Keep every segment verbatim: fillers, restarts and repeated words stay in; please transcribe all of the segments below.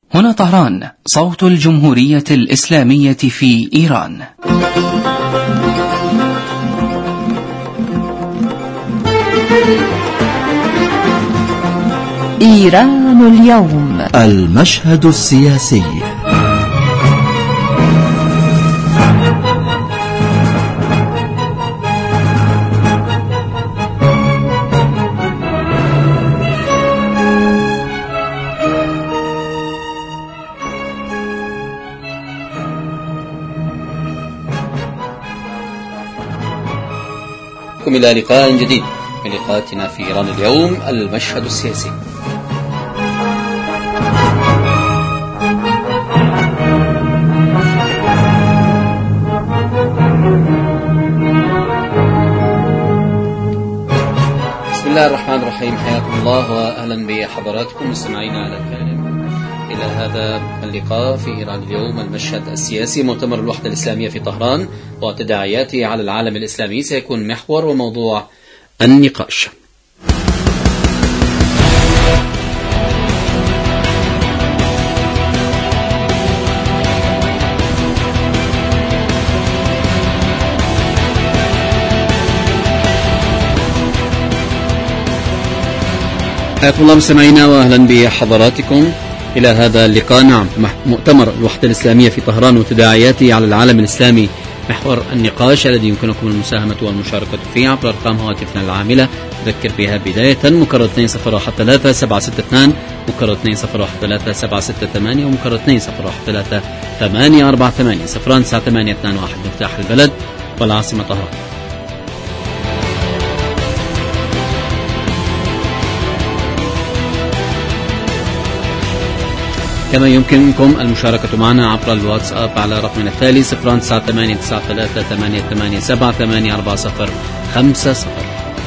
هنا طهران، صوت الجمهورية الإسلامية في إيران. إيران اليوم، المشهد السياسي. إلى لقاء جديد من لقاءاتنا في إيران اليوم، المشهد السياسي. بسم الله الرحمن الرحيم، حياكم الله وأهلا بحضراتكم مستمعينا على الكلام إلى هذا اللقاء في إيران اليوم، المشهد السياسي. مؤتمر الوحدة الإسلامية في طهران وتداعياته على العالم الإسلامي سيكون محور وموضوع النقاش. حياكم الله مستمعينا وأهلا بحضراتكم إلى هذا اللقاء. نعم، مؤتمر الوحدة الإسلامية في طهران وتداعياته على العالم الإسلامي محور النقاش الذي يمكنكم المساهمة والمشاركة فيه عبر أرقام هواتفنا العاملة. أذكر بها بداية مكرر اثنين صفر واحد ثلاثة سبعة ستة اثنان، مكرر اثنين صفر واحد ثلاثة سبعة ستة ثمانية، ومكرر اثنين صفر واحد ثلاثة ثمانية أربعة ثمانية صفران تسعة ثمانية اثنان واحد. مفتاح البلد والعاصمة طهران. كما يمكنكم المشاركة معنا عبر الواتساب على رقمنا التالي صفران تسعة ثمانية تسعة ثلاثة ثمانية ثمانية سبعة ثمانية أربعة صفر خمسة صفر.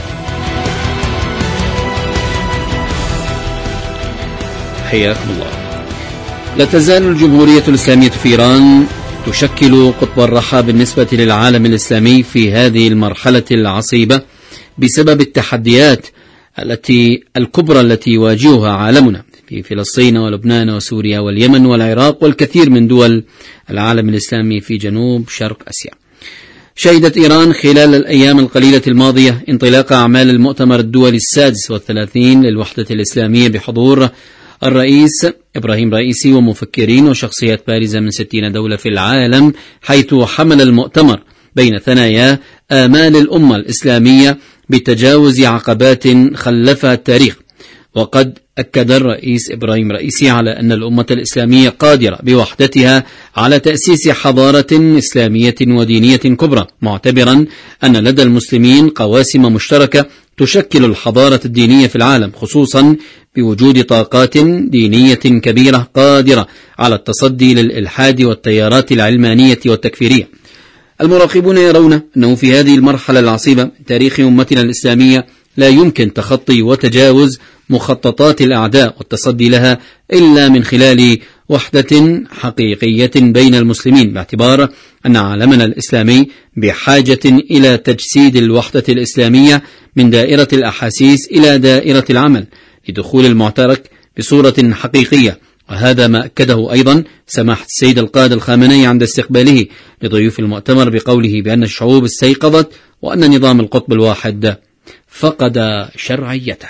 حياكم الله. لا تزال الجمهورية الإسلامية في إيران تشكل قطب الرحى بالنسبة للعالم الإسلامي في هذه المرحلة العصيبة بسبب التحديات التي الكبرى التي يواجهها عالمنا في فلسطين ولبنان وسوريا واليمن والعراق والكثير من دول العالم الإسلامي في جنوب شرق آسيا. شهدت إيران خلال الأيام القليلة الماضية انطلاق أعمال المؤتمر الدولي السادس والثلاثين للوحدة الإسلامية بحضور الرئيس إبراهيم رئيسي ومفكرين وشخصيات بارزة من ستين دولة في العالم، حيث حمل المؤتمر بين ثنايا آمال الأمة الإسلامية بتجاوز عقبات خلفها التاريخ. وقد أكد الرئيس إبراهيم رئيسي على أن الأمة الإسلامية قادرة بوحدتها على تأسيس حضارة إسلامية ودينية كبرى، معتبرا أن لدى المسلمين قواسم مشتركة تشكل الحضارة الدينية في العالم، خصوصا بوجود طاقات دينية كبيرة قادرة على التصدي للإلحاد والتيارات العلمانية والتكفيرية. المراقبون يرون أنه في هذه المرحلة العصيبة من تاريخ أمتنا الإسلامية لا يمكن تخطي وتجاوز مخططات الأعداء والتصدي لها إلا من خلال وحدة حقيقية بين المسلمين، باعتبار أن عالمنا الإسلامي بحاجة إلى تجسيد الوحدة الإسلامية من دائرة الأحاسيس إلى دائرة العمل لدخول المعترك بصورة حقيقية. وهذا ما أكده أيضا سماحة السيد القائد الخامنئي عند استقباله لضيوف المؤتمر بقوله بأن الشعوب استيقظت وأن نظام القطب الواحد فقد شرعيته.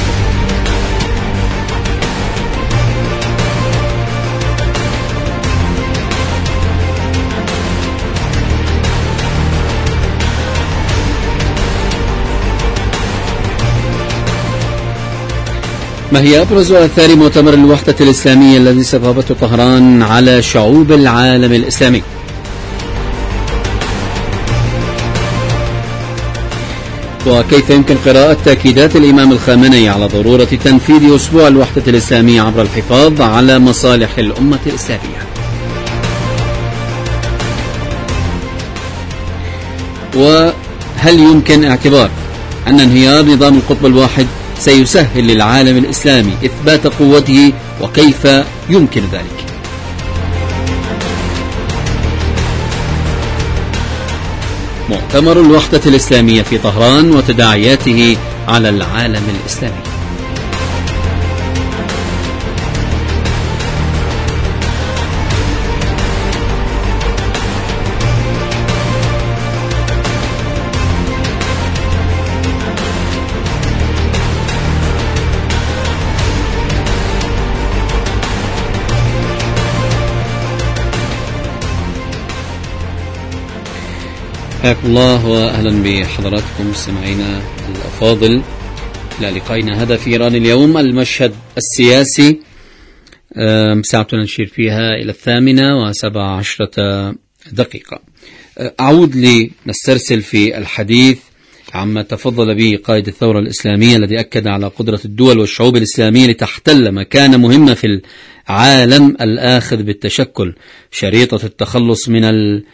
ما هي أبرز آثار مؤتمر الوحدة الإسلامية الذي استضافته طهران على شعوب العالم الإسلامي؟ وكيف يمكن قراءة تأكيدات الإمام الخامنئي على ضرورة تنفيذ أسبوع الوحدة الإسلامية عبر الحفاظ على مصالح الأمة الإسلامية؟ وهل يمكن اعتبار أن انهيار نظام القطب الواحد سيسهل للعالم الإسلامي إثبات قوته، وكيف يمكن ذلك؟ مؤتمر الوحدة الإسلامية في طهران وتداعياته على العالم الإسلامي. حياكم الله وأهلا بحضراتكم مستمعينا الأفاضل إلى لقائنا هذا في إيران اليوم. المشهد السياسي ساعتنا نشير فيها إلى الثامنة وسبع عشرة دقيقة. أعود لنسترسل في الحديث عما تفضل به قائد الثورة الإسلامية الذي أكد على قدرة الدول والشعوب الإسلامية لتحتل مكانة مهمة في العالم الآخذ بالتشكل شريطة التخلص من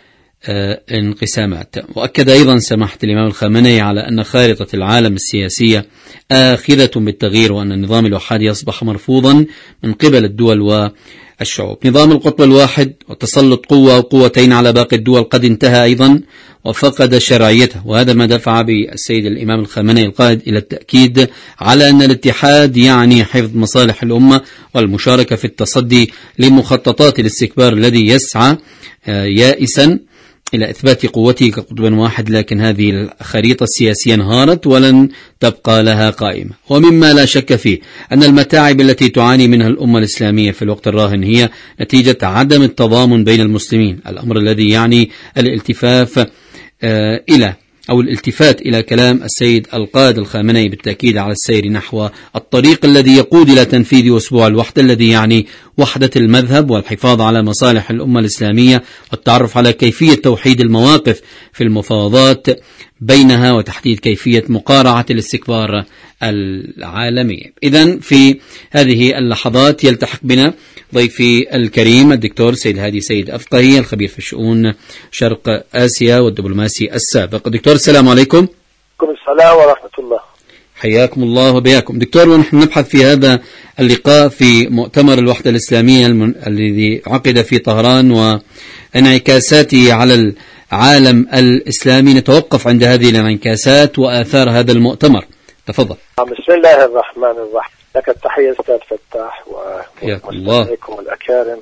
الانقسامات. وأكد أيضا سماحة الإمام الخامنئي على أن خارطة العالم السياسية آخذة بالتغيير وأن النظام الوحادي أصبح مرفوضا من قبل الدول والشعوب. نظام القطب الواحد وتسلط قوة وقوتين على باقي الدول قد انتهى أيضا وفقد شرعيته، وهذا ما دفع بالسيد الإمام الخامنئي القائد إلى التأكيد على أن الاتحاد يعني حفظ مصالح الأمة والمشاركة في التصدي لمخططات الاستكبار الذي يسعى يائسا إلى إثبات قوته كقطب واحد، لكن هذه الخريطة السياسية انهارت ولن تبقى لها قائمة. ومما لا شك فيه أن المتاعب التي تعاني منها الأمة الإسلامية في الوقت الراهن هي نتيجة عدم التضامن بين المسلمين، الأمر الذي يعني الالتفاف آه إلى أو الالتفات إلى كلام السيد القائد الخامنئي بالتأكيد على السير نحو الطريق الذي يقود إلى تنفيذ أسبوع الوحدة الذي يعني وحدة المذهب والحفاظ على مصالح الأمة الإسلامية والتعرف على كيفية توحيد المواقف في المفاوضات بينها وتحديد كيفية مقارعة الاستكبار العالمي. إذن في هذه اللحظات يلتحق بنا ضيفي الكريم الدكتور سيد هادي سيد أفقهي الخبير في الشؤون شرق آسيا والدبلوماسي السابق. دكتور السلام عليكم. وعليكم السلام ورحمة الله. حياكم الله وبياكم. دكتور، ونحن نبحث في هذا اللقاء في مؤتمر الوحدة الإسلامية الذي عقد في طهران وانعكاساته على العالم الإسلامي، نتوقف عند هذه الانعكاسات وآثار هذا المؤتمر. تفضل. بسم الله الرحمن الرحيم. لك التحية أستاذ فتاح ومستمعيكم الأكارم.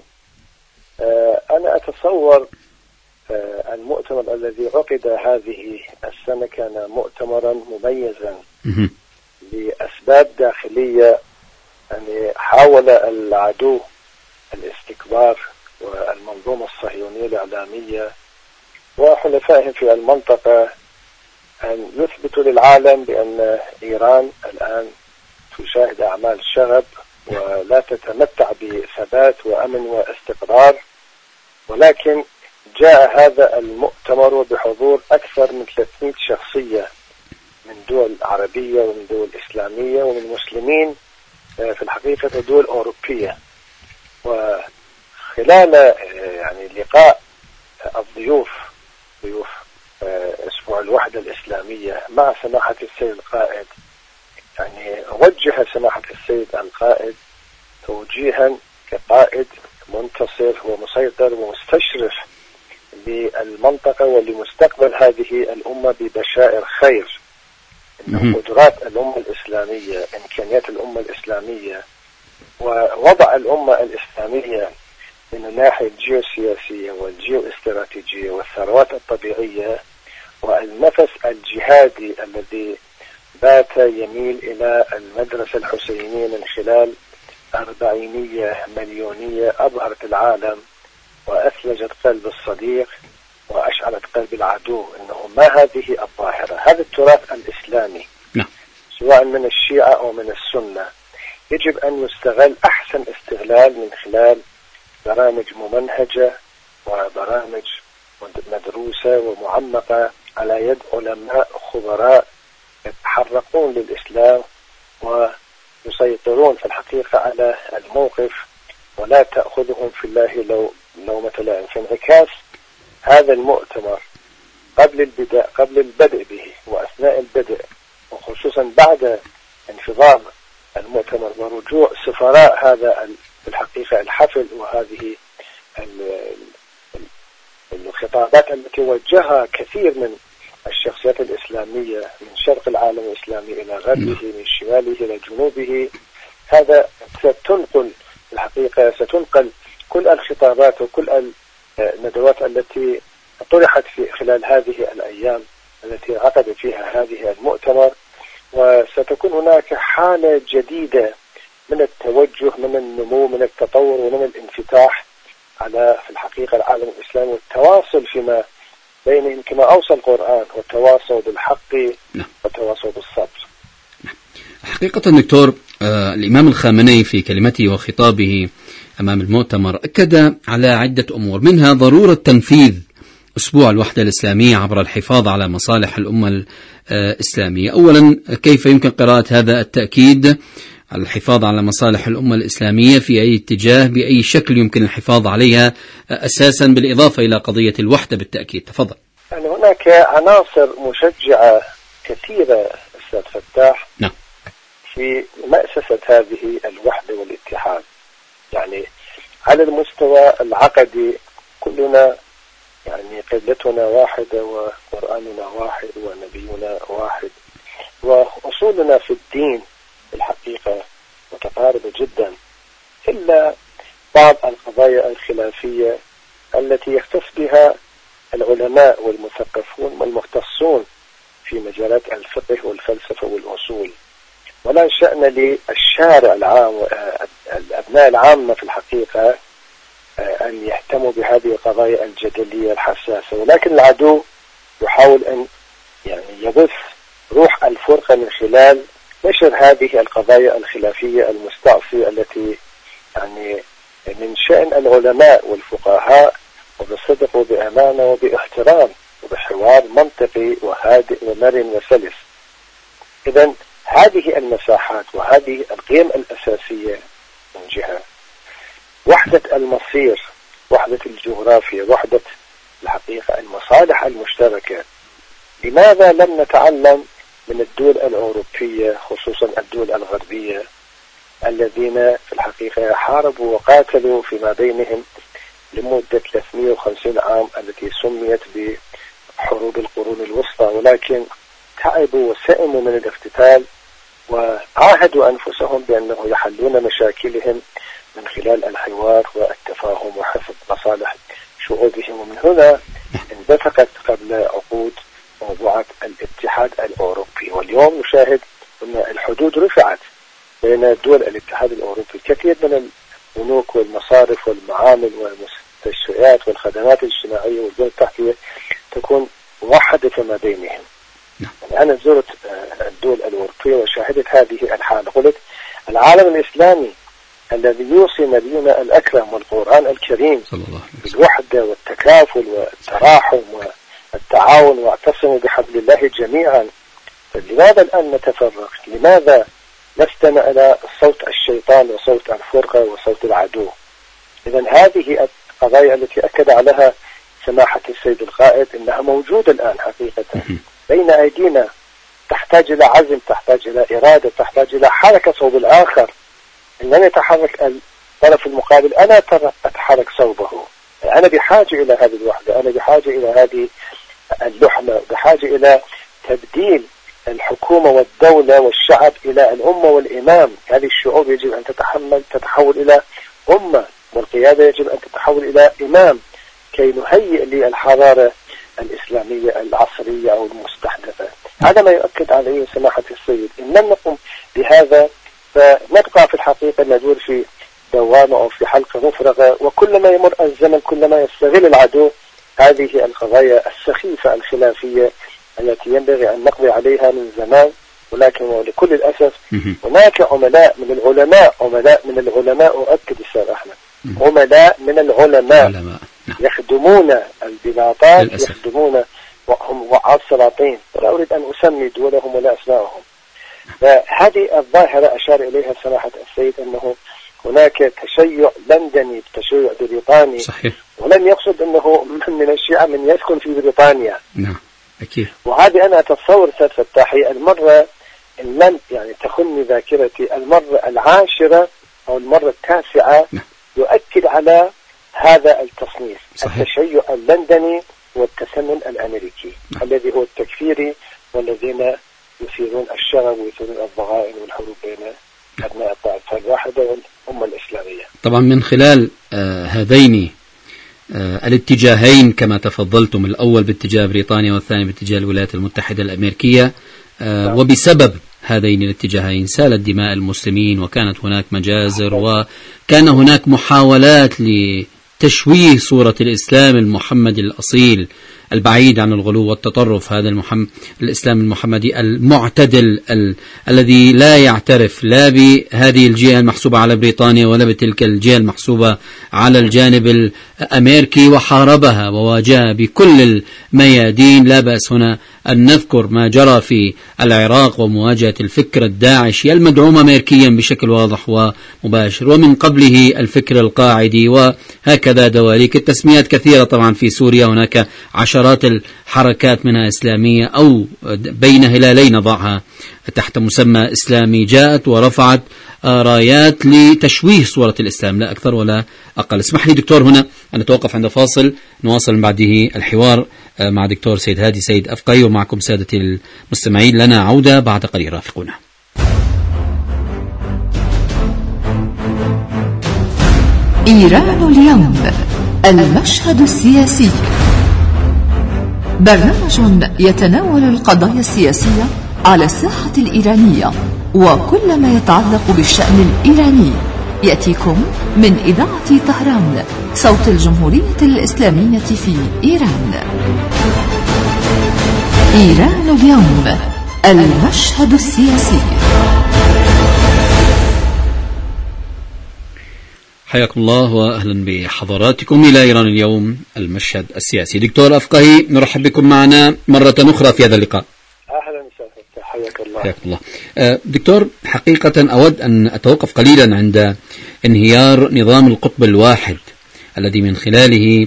أنا أتصور المؤتمر الذي عقد هذه السنة كان مؤتمرا مميزا لأسباب داخلية. يعني حاول العدو الاستكبار والمنظومة الصهيونية الإعلامية وحلفائهم في المنطقة أن يثبتوا للعالم بأن إيران الآن تشاهد أعمال شغب ولا تتمتع بثبات وأمن واستقرار، ولكن جاء هذا المؤتمر بحضور أكثر من ثلاثمئة شخصية من دول عربية ومن دول إسلامية ومن مسلمين في الحقيقة دول أوروبية. وخلال يعني لقاء الضيوف ضيوف أسبوع الوحدة الإسلامية مع سماحة السيد القائد، يعني وجه سماحة السيد القائد توجيها كقائد منتصر ومسيطر ومستشرف للمنطقة ولمستقبل هذه الأمة ببشائر خير. إن قدرات الأمة الإسلامية، إمكانيات الأمة الإسلامية، ووضع الأمة الإسلامية من الناحية الجيوسياسية والجيو استراتيجية والثروات الطبيعية والنفس الجهادي الذي بات يميل إلى المدرسة الحسينية من خلال أربعينية مليونية أبهرت العالم وأثلجت قلب الصديق وأشعلت قلب العدو. إنه ما هذه الظاهرة؟ هذا التراث الإسلامي سواء من الشيعة أو من السنة يجب أن يستغل أحسن استغلال من خلال برامج ممنهجة وبرامج مدروسة ومعمقة على يد علماء خبراء يتحرقون للإسلام ويسيطرون في الحقيقة على الموقف ولا تأخذهم في الله لو لومة لائم. في انعكاس هذا المؤتمر قبل البدء قبل البدء به وأثناء البدء وخصوصا بعد انفضاض المؤتمر ورجوع سفراء هذا في الحقيقة الحفل وهذه الخطابات التي وجهها كثير من الشخصيات الإسلامية من شرق العالم الإسلامي إلى غربه من شماله إلى جنوبه، هذا ستنقل الحقيقة ستنقل كل الخطابات وكل الندوات التي طرحت في خلال هذه الأيام التي عقد فيها هذه المؤتمر، وستكون هناك حالة جديدة من التوجه من النمو من التطور ومن الانفتاح على في الحقيقة العالم الإسلامي والتواصل فيما بينهم كما أوصى القرآن: وتواصوا بالحق وتواصوا بالصبر. حقيقة دكتور، آه الإمام الخامنئي في كلمته وخطابه أمام المؤتمر أكد على عدة أمور، منها ضرورة تنفيذ أسبوع الوحدة الإسلامية عبر الحفاظ على مصالح الأمة الإسلامية. أولا، كيف يمكن قراءة هذا التأكيد على الحفاظ على مصالح الأمة الإسلامية في أي اتجاه، بأي شكل يمكن الحفاظ عليها أساسا، بالإضافة إلى قضية الوحدة بالتأكيد؟ تفضل. يعني هناك عناصر مشجعة كثيرة أستاذ فتاح نعم. في مأسسة هذه الوحدة والاتحاد. يعني على المستوى العقدي كلنا يعني قبلتنا واحدة وقرآننا واحد ونبينا واحد، وأصولنا في الدين الحقيقة متقاربة جدا، إلا بعض القضايا الخلافية التي يختص بها العلماء والمثقفون والمختصون في مجالات الفقه والفلسفة والأصول. ولا شأن للشارع العام والأبناء العامة في الحقيقة أن يهتموا بهذه القضايا الجدلية الحساسة، ولكن العدو يحاول أن يعني يبث روح الفرقة من خلال نشر هذه القضايا الخلافية المستعصية التي يعني من شأن العلماء والفقهاء وبصدق وبأمانة وباحترام وبحوار منطقي وهادئ ومرن وسلس. إذن هذه المساحات وهذه القيم الأساسية من جهة، وحدة المصير، وحدة الجغرافيا، وحدة الحقيقة المصالح المشتركة. لماذا لم نتعلم من الدول الأوروبية خصوصا الدول الغربية الذين في الحقيقة حاربوا وقاتلوا فيما بينهم لمدة ثلاثمئة وخمسين عام التي سميت بحروب القرون الوسطى، ولكن تعبوا وسئموا من الاقتتال وعاهدوا أنفسهم بأنه يحلون مشاكلهم من خلال الحوار والتفاهم وحفظ مصالح شعوبهم. ومن هنا انبثقت قبل عقود موضوعات الاتحاد الأوروبي، واليوم نشاهد أن الحدود رفعت بين دول الاتحاد الأوروبي. كثير من البنوك والمصارف والمعامل والمستشفيات والخدمات الاجتماعية والبنى التحتية تكون موحدة فيما بينهم. يعني أنا زرت الدول الأوروبية وشاهدت هذه الحالة، قلت العالم الإسلامي الذي يوصي نبينا الأكرم والقرآن الكريم بالوحدة والتكافل والتراحم والتعاون واعتصموا بحبل الله جميعا، فلماذا الآن نتفرق؟ لماذا نستمع إلى صوت الشيطان وصوت الفرقة وصوت العدو؟ إذن هذه القضايا التي أكد عليها سماحة السيد القائد إنها موجودة الآن حقيقة بين أيدينا، تحتاج إلى عزم، تحتاج إلى إرادة، تحتاج إلى حركة صوب الآخر. إن لم يتحرك الطرف المقابل أنا ترى أتحرك صوبه. أنا بحاجة إلى هذه الوحدة، أنا بحاجة إلى هذه اللحمة، بحاجة إلى تبديل الحكومة والدولة والشعب إلى الأمة والإمام. هذه الشعوب يجب أن تتحمل تتحول إلى أمة، والقيادة يجب أن تتحول إلى إمام كي نهيئ للحضارة الإسلامية العصرية أو المستحدثة. هذا ما يؤكد عليه سماحة السيد. إن لم نقم بهذا فنبقى في الحقيقة ندور في دوامة أو في حلقة مفرغة، وكلما يمر الزمن كلما يستغل العدو هذه القضايا السخيفة الخلافية التي ينبغي أن نقضي عليها من زمان. ولكن ولكل الأسف هناك عملاء من العلماء، عملاء من العلماء أؤكد أستاذ أحمد، عملاء من العلماء يخدمون البلاطات، يخدمون وهم وعاء السلاطين، ولا أريد أن أسمي دولهم ولا أسماءهم. فهذه الظاهرة أشار إليها سماحة السيد أنه هناك تشيع لندني، تشيع بريطاني، صحيح. ولم يقصد أنه من الشيعة من يسكن في بريطانيا. نعم أكيد. وهذه أنا أتصور سيد فتاحي المرة إن لم يعني تخني ذاكرتي المرة العاشرة أو المرة التاسعة نعم. يؤكد على هذا التصنيف، صحيح. التشيع اللندني والتسنن الأمريكي نعم. الذي هو التكفيري، والذين يثيرون الشغب ويثيرون الضغائن والحروب بين أبناء الطائفة الواحدة والأمة الإسلامية. طبعا من خلال آه هذين آه الاتجاهين كما تفضلتم، الأول باتجاه بريطانيا والثاني باتجاه الولايات المتحدة الأمريكية، آه نعم. وبسبب هذين الاتجاهين سالت دماء المسلمين، وكانت هناك مجازر، وكان هناك محاولات لتشويه صورة الإسلام المحمدي الأصيل البعيد عن الغلو والتطرف، هذا المحمد الإسلام المحمدي المعتدل ال الذي لا يعترف لا بهذه الجهة المحسوبة على بريطانيا ولا بتلك الجهة المحسوبة على الجانب الأمريكي، وحاربها وواجهها بكل الميادين. لا بأس هنا أن نذكر ما جرى في العراق ومواجهة الفكر الداعشي المدعوم أمريكيا بشكل واضح ومباشر، ومن قبله الفكر القاعدي، وهكذا دواليك التسميات كثيرة. طبعا في سوريا هناك عشرات الحركات منها إسلامية أو بين هلالي نضعها تحت مسمى إسلامي، جاءت ورفعت رايات لتشويه صورة الإسلام لا أكثر ولا أقل. اسمح لي دكتور هنا أن نتوقف عند فاصل، نواصل من بعده الحوار مع دكتور سيد هادي سيد أفقي، ومعكم سادتي المستمعين. لنا عودة بعد قليل، رافقونا. إيران اليوم، المشهد السياسي، برنامج يتناول القضايا السياسية على الساحة الإيرانية وكل ما يتعلق بالشأن الإيراني، يأتيكم من إذاعة طهران صوت الجمهورية الإسلامية في إيران. إيران اليوم، المشهد السياسي. حياكم الله وأهلا بحضراتكم إلى إيران اليوم، المشهد السياسي. دكتور أفقهي، نرحب بكم معنا مرة أخرى في هذا اللقاء. أهلا وسهلا، حياك الله. حياك الله. دكتور، حقيقة أود أن أتوقف قليلا عند انهيار نظام القطب الواحد الذي من خلاله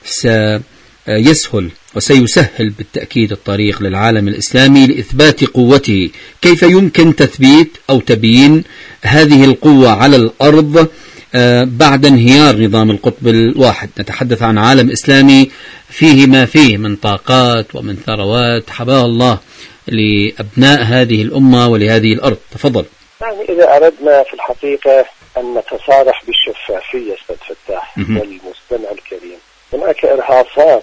سيسهل وسيسهل بالتأكيد الطريق للعالم الإسلامي لإثبات قوته. كيف يمكن تثبيت أو تبيين هذه القوة على الأرض بعد انهيار نظام القطب الواحد؟ نتحدث عن عالم إسلامي فيه ما فيه من طاقات ومن ثروات حباها الله لأبناء هذه الأمة ولهذه الأرض. تفضل. يعني إذا أردنا في الحقيقة أن نتصارح بالشفافية أستاذ فتاح والمستمع الكريم، هناك إرهاصات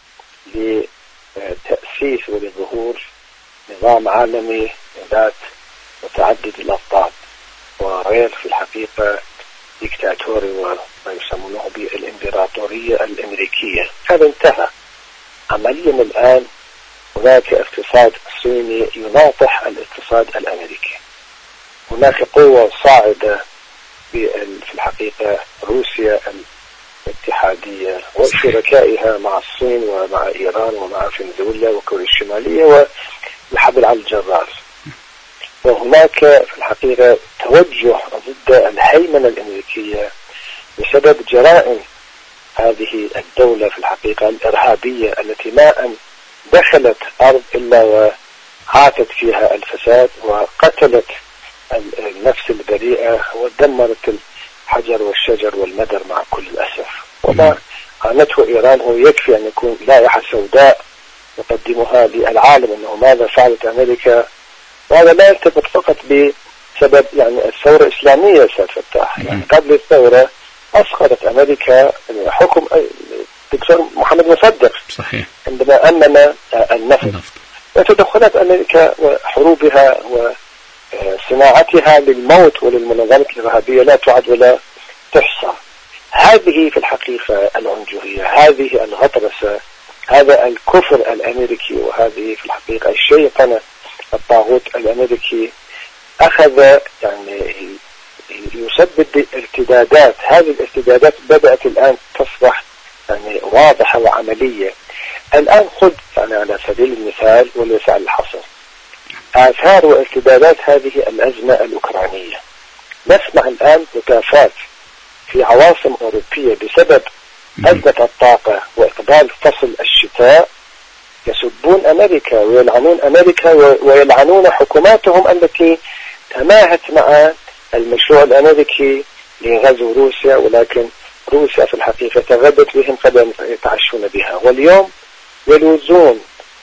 لتأسيس ولظهور نظام عالمي ذات متعدد الأطراف وغير في الحقيقة ديكتاتوري وما يسمونه بالإمبراطورية الأمريكية. هذا انتهى عمليا. الآن هناك اقتصاد صيني يناطح الاقتصاد الأمريكي، هناك قوة صاعدة في الحقيقة روسيا الاتحادية وشركائها مع الصين ومع إيران ومع فنزويلا وكوريا الشمالية والحبل على الجرار. وهناك في الحقيقة توجه ضد الهيمنة الأمريكية بسبب جرائم هذه الدولة في الحقيقة الإرهابية التي ما أن دخلت أرض إلا وعاتت فيها الفساد وقتلت النفس البريئة ودمرت الحجر والشجر والمدر مع كل الأسف. وما عانته إيران هو يكفي أن يكون لائحة سوداء يقدمها للعالم أنه ماذا فعلت أمريكا. وهذا لا يرتبط فقط بسبب يعني الثورة الإسلامية أستاذ فتاح. يعني قبل الثورة أسقطت أمريكا حكم الدكتور محمد مصدق صحيح عندما أمن النفط، وتدخلت أمريكا وحروبها وصناعتها للموت وللمنظمات الإرهابية لا تعد ولا تحصى. هذه في الحقيقة العنجهية، هذه الغطرسة، هذا الكفر الأمريكي، وهذه في الحقيقة الشيطنة الطاغوت الأمريكي أخذ يعني يسبب ارتدادات. هذه الارتدادات بدأت الآن تصبح يعني واضحة وعملية. الآن خذ يعني على سبيل المثال وليس على الحصر آثار وارتدادات هذه الأزمة الأوكرانية. نسمع الآن هتافات في عواصم أوروبية بسبب أزمة الطاقة وإقبال فصل الشتاء، يسبون أمريكا ويلعنون أمريكا ويلعنون حكوماتهم التي تماهت مع المشروع الأمريكي لغزو روسيا، ولكن روسيا في الحقيقة تغدت بهم قبل أن يتعشون بها. واليوم يلوذون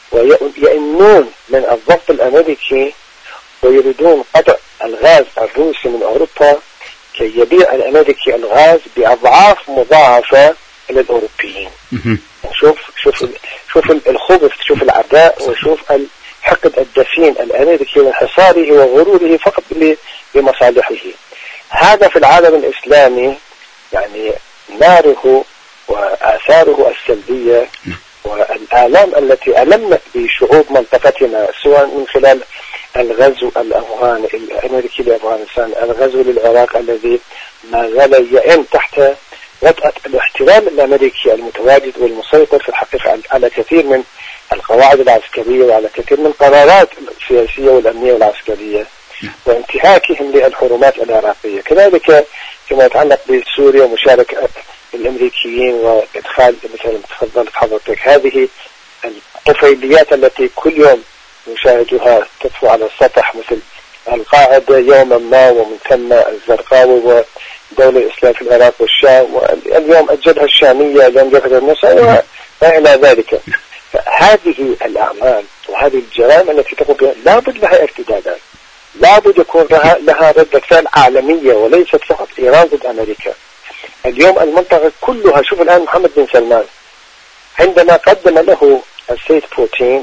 ويئنون من الضغط الأمريكي ويريدون قطع الغاز الروسي من أوروبا كي يبيع الأمريكي الغاز بأضعاف مضاعفة إلى الأوروبيين. شوف شوف شوف الخبث، شوف العداء، وشوف الحقد الدفين الأمريكي وانحصاره وغروره فقط لمصالحه. هذا في العالم الإسلامي يعني ناره وآثاره السلبية والآلام التي ألمت بشعوب منطقتنا، سواء من خلال الغزو الأفغاني الأمريكي لأفغانستان، الغزو للعراق الذي ما زال يئن تحت وطأة الاحتلال الأمريكي المتواجد والمسيطر في الحقيقة على كثير من القواعد العسكرية وعلى كثير من القرارات السياسية والأمنية والعسكرية، وانتهاكهم للحرمات العراقية. كذلك فيما يتعلق بسوريا ومشاركة الأمريكيين وإدخال مثل ما تفضلت حضرتك هذه الطفيليات التي كل يوم نشاهدها تطفو على السطح، مثل القاعدة يوما ما ومن ثم الزرقاوي ودولة الإسلام في العراق والشام، واليوم الجبهة الشامية اليوم جبهة النصر وإلى ذلك. فهذه الأعمال وهذه الجرائم التي تقوم بها لابد لها ارتدادات، لابد يكون لها, لها ردة فعل عالمية وليست فقط إيران ضد أمريكا. اليوم المنطقة كلها، شوف الآن محمد بن سلمان عندما قدم له السيد بوتين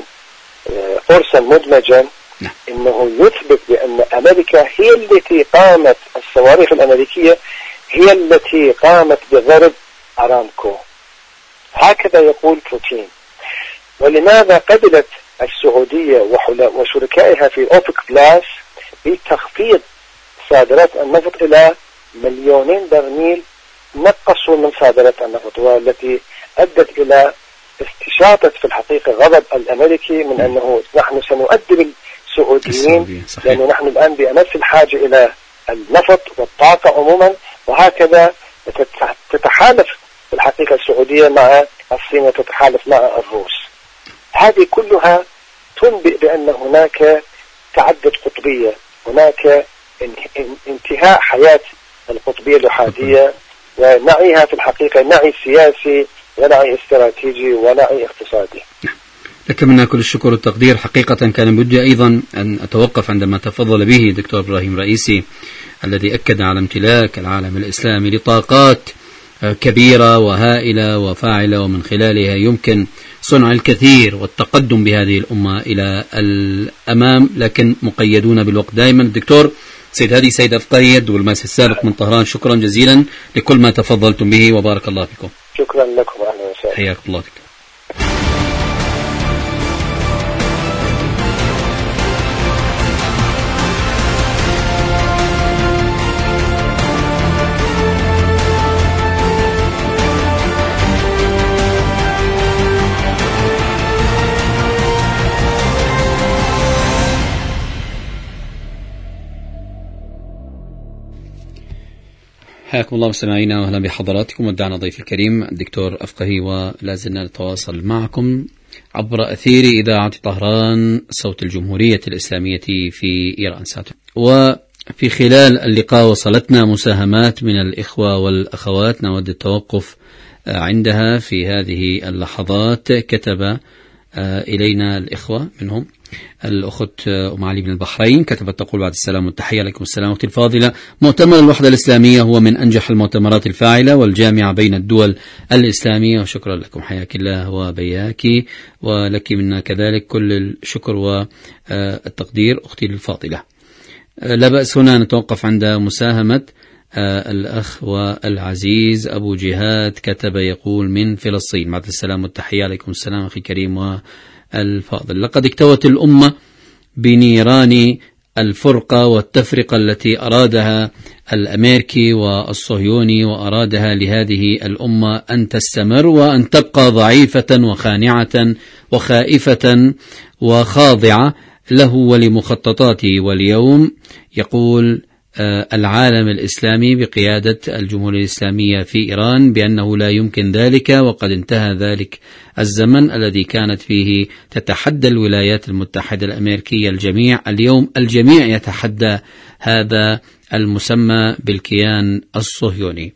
قرصا مدمجا إنه يثبت بأن أمريكا هي التي قامت، الصواريخ الأمريكية هي التي قامت بضرب أرامكو، هكذا يقول بوتين. ولماذا قبلت السعودية وشركائها في أوبك بلاس بتخفيض صادرات النفط إلى مليونين برميل، نقصوا من صادرات النفط، والتي أدت إلى استشاطة في الحقيقة غضب الأمريكي من أنه نحن سنؤدب السعوديين لأنه نحن الآن بأمس الحاجة إلى النفط والطاقة عموما، وهكذا تتحالف في الحقيقة السعودية مع الصين وتتحالف مع الروس. هذه كلها تنبئ بأن هناك تعدد قطبية، هناك انتهاء حياة القطبية الأحادية، ونعيها في الحقيقة نعي سياسي ونعي استراتيجي ونعي اقتصادي. لك منا كل الشكر والتقدير. حقيقة كان بدي أيضا أن أتوقف عندما تفضل به دكتور إبراهيم رئيسي الذي أكد على امتلاك العالم الإسلامي لطاقات كبيرة وهائلة وفاعلة، ومن خلالها يمكن صنع الكثير والتقدم بهذه الأمة إلى الأمام، لكن مقيدون بالوقت دائما. الدكتور سيد هادي سيد أفقهي والماس السابق من طهران، شكرا جزيلا لكل ما تفضلتم به وبارك الله فيكم. شكرا لكم، أهلا وسهلا، حياكم الله. حياكم الله مستمعينا واهلا بحضراتكم. ودعنا ضيف الكريم الدكتور أفقهي، ولا زلنا نتواصل معكم عبر أثير إذاعة طهران صوت الجمهورية الإسلامية في إيران سات. وفي خلال اللقاء وصلتنا مساهمات من الإخوة والأخوات نود التوقف عندها في هذه اللحظات. كتب إلينا الإخوة منهم الأخت أم علي من البحرين، كتبت تقول: بعد السلام والتحية عليكم السلام أختي الفاضلة. مؤتمر الوحدة الإسلامية هو من أنجح المؤتمرات الفاعلة والجامعة بين الدول الإسلامية، وشكرا لكم، حياك الله وبياك، ولك منا كذلك كل الشكر والتقدير أختي الفاضلة. لا بأس هنا نتوقف عند مساهمة الأخ والعزيز أبو جهاد، كتب يقول: من فلسطين، بعد السلام والتحية عليكم السلام أخي الكريم والفاضل. لقد اكتوت الأمة بنيران الفرقة والتفرقة التي أرادها الأمريكي والصهيوني، وأرادها لهذه الأمة أن تستمر وأن تبقى ضعيفة وخانعة وخائفة وخاضعة له ولمخططاته. واليوم يقول العالم الإسلامي بقيادة الجمهورية الإسلامية في إيران بأنه لا يمكن ذلك، وقد انتهى ذلك الزمن الذي كانت فيه تتحدى الولايات المتحدة الأمريكية الجميع. اليوم الجميع يتحدى هذا المسمى بالكيان الصهيوني.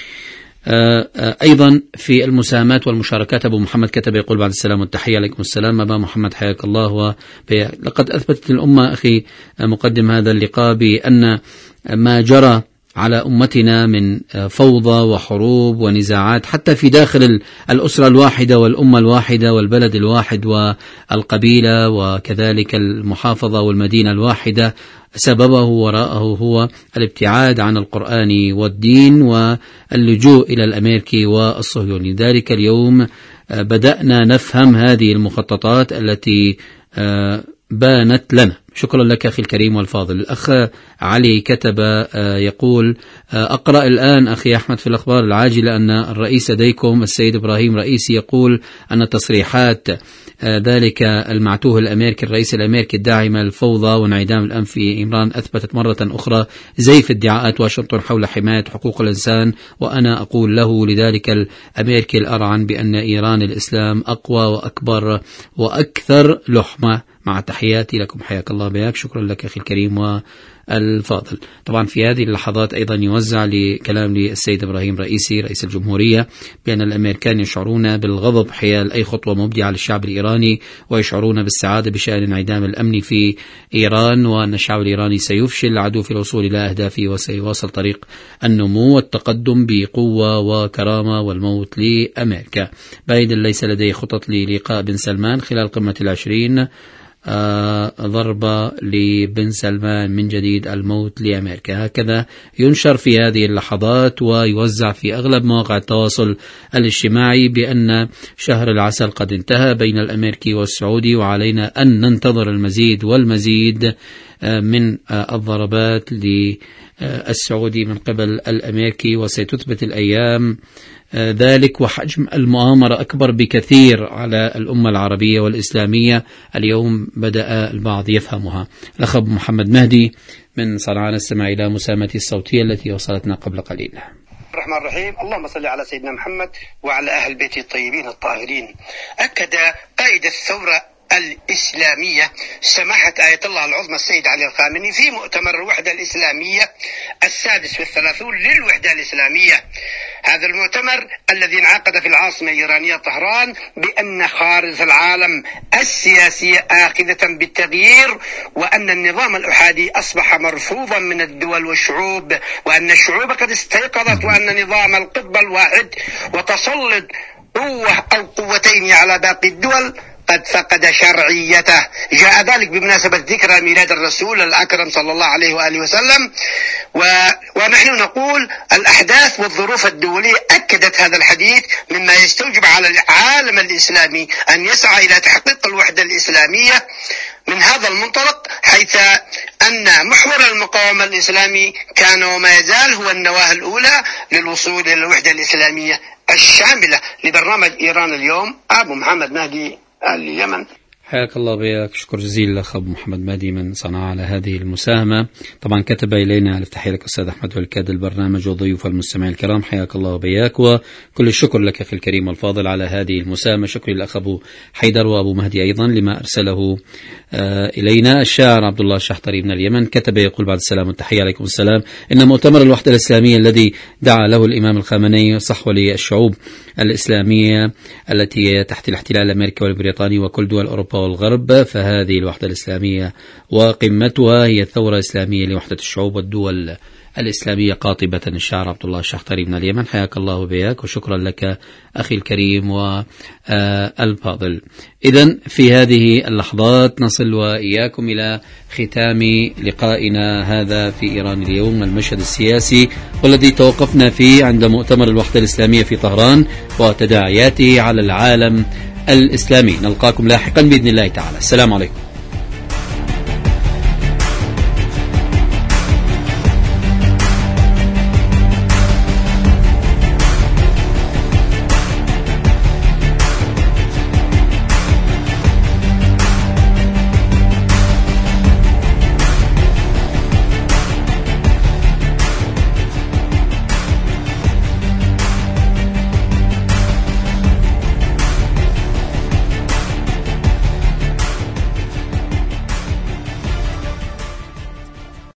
أيضا في المساهمات والمشاركات أبو محمد كتب يقول: بعد السلام والتحية عليكم السلام أبا محمد، حياك الله. لقد أثبتت الأمة أخي مقدم هذا اللقاء بأن ما جرى على أمتنا من فوضى وحروب ونزاعات حتى في داخل الأسرة الواحدة والأمة الواحدة والبلد الواحد والقبيلة وكذلك المحافظة والمدينة الواحدة، سببه وراءه هو الابتعاد عن القرآن والدين واللجوء إلى الأمريكي والصهيوني. ذلك اليوم بدأنا نفهم هذه المخططات التي بانت لنا. شكرا لك أخي الكريم والفاضل. الأخ علي كتب يقول: أقرأ الآن أخي أحمد في الأخبار العاجلة أن الرئيس لديكم السيد إبراهيم رئيسي يقول أن تصريحات ذلك المعتوه الأمريكي الرئيس الأمريكي الداعمة للفوضى وانعدام الأمن في إيران أثبتت مرة أخرى زيف ادعاءات واشنطن حول حماية حقوق الإنسان، وأنا أقول له لذلك الأمريكي الأرعن بأن إيران الإسلام أقوى وأكبر وأكثر لحمة. مع تحياتي لكم، حياك الله بياك. شكرا لك أخي الكريم والفاضل. طبعا في هذه اللحظات أيضا يوزع لكلام للسيد إبراهيم رئيسي رئيس الجمهورية بأن الأمريكان يشعرون بالغضب حيال أي خطوة مبدعة للشعب الإيراني، ويشعرون بالسعادة بشأن انعدام الأمن في إيران، وأن الشعب الإيراني سيفشل العدو في الوصول إلى أهدافه وسيواصل طريق النمو والتقدم بقوة وكرامة، والموت لأمريكا. بايدن ليس لديه خطط للقاء بن سلمان خلال قمة العشرين. آه ضربة لبن سلمان من جديد، الموت لأمريكا. هكذا ينشر في هذه اللحظات ويوزع في أغلب مواقع التواصل الاجتماعي بأن شهر العسل قد انتهى بين الأمريكي والسعودي، وعلينا أن ننتظر المزيد والمزيد آه من آه الضربات للسعودي من قبل الأمريكي، وستثبت الأيام ذلك، وحجم المؤامرة أكبر بكثير على الأمة العربية والإسلامية. اليوم بدأ البعض يفهمها. الأخ محمد مهدي من صنعاء نستمع إلى مساهمته الصوتية التي وصلتنا قبل قليل. الرحمن الرحيم. اللهم صل على سيدنا محمد وعلى أهل بيته الطيبين الطاهرين. أكد قائد الثورة الإسلامية سماحة آية الله العظمى السيد علي الخامنئي في مؤتمر الوحدة الإسلامية السادس والثلاثون للوحدة الإسلامية، هذا المؤتمر الذي انعقد في العاصمة الإيرانية طهران، بأن خارطة العالم السياسية آخذة بالتغيير، وأن النظام الأحادي أصبح مرفوضا من الدول والشعوب، وأن الشعوب قد استيقظت، وأن نظام القطب الواحد وتسلط قوة أو قوتين على باقي الدول قد فقد شرعيته. جاء ذلك بمناسبة ذكرى ميلاد الرسول الأكرم صلى الله عليه وآله وسلم، و... ونحن نقول الأحداث والظروف الدولية أكدت هذا الحديث، مما يستوجب على العالم الإسلامي أن يسعى إلى تحقيق الوحدة الإسلامية من هذا المنطلق، حيث أن محور المقاومة الإسلامي كان وما يزال هو النواة الأولى للوصول إلى الوحدة الإسلامية الشاملة. لبرنامج إيران اليوم، أبو محمد مهدي، اليمن. حياك الله بياك. شكر جزيلا لأخ محمد مهدي من صنعاء على هذه المساهمة. طبعا كتب إلينا الافتحي لك أستاذ أحمد والكاد البرنامج وضيوف المستمعين الكرام، حياك الله بياك، وكل الشكر لك أخي الكريم والفاضل على هذه المساهمة. شكري للأخ أبو حيدر وأبو مهدي أيضا لما أرسله آه إلينا. الشاعر عبد الله الشحطري من اليمن كتب يقول: بعد السلام والتحية عليكم السلام. إن مؤتمر الوحدة الإسلامية الذي دعا له الإمام الخامنئي صحوة للشعوب الإسلامية التي تحت الاحتلال الأمريكي والبريطاني وكل دول أوروبا والغرب، فهذه الوحدة الإسلامية وقمتها هي الثورة الإسلامية لوحدة الشعوب والدول الإسلامية قاطبة. الشاعر عبد الله الشحطري من اليمن، حياك الله بياك، وشكرا لك أخي الكريم والفاضل. إذن في هذه اللحظات نصل وإياكم إلى ختام لقائنا هذا في إيران اليوم، المشهد السياسي والذي توقفنا فيه عند مؤتمر الوحدة الإسلامية في طهران وتداعياته على العالم الإسلامي. نلقاكم لاحقا بإذن الله تعالى. السلام عليكم.